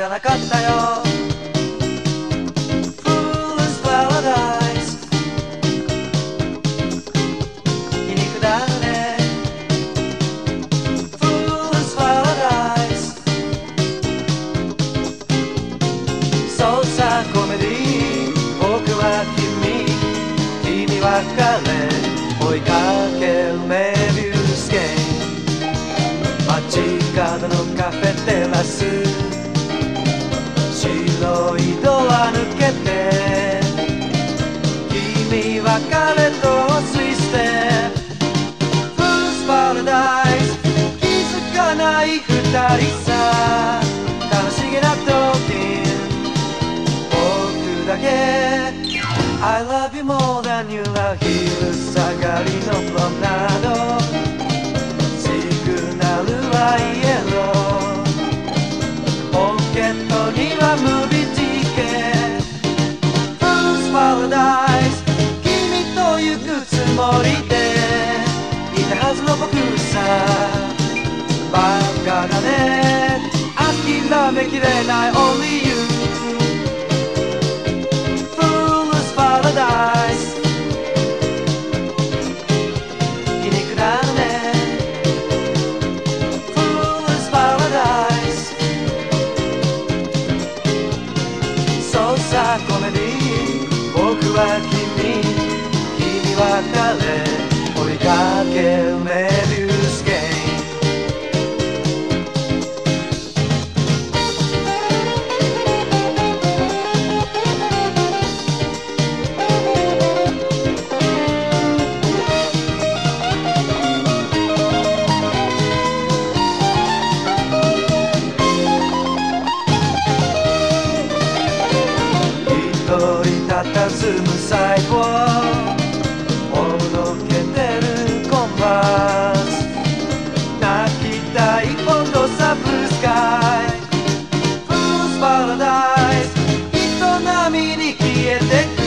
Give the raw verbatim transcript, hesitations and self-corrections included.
らなかったよ。 Fool's Paradise 皮肉だね。 Fool's Paradise そうさコメディ、僕は君、君は彼、追いかけるメビウスゲーム。街角のカフェテラス、白いドア抜けて、君は彼とツイステップ。 Fool's Paradise 気づかない二人さ、楽しげな時僕だけ I love you more than you love 昼下がりのプロムナード、シグナルはイエロー、ポケットにはムービーティケット。 Fool's Paradise 君と行くつもりでいたはずの僕さ、バカだね、諦めきれない Only you。 Fool's Paradise 皮肉だね。 Fool's Paradise そうさコメディ、僕は君、君は彼、追いかけるメビウスゲーム。佇む細胞おどけてるコンバース、泣きたい今度サブスカイ。 Fool's Paradise 人波に消えてく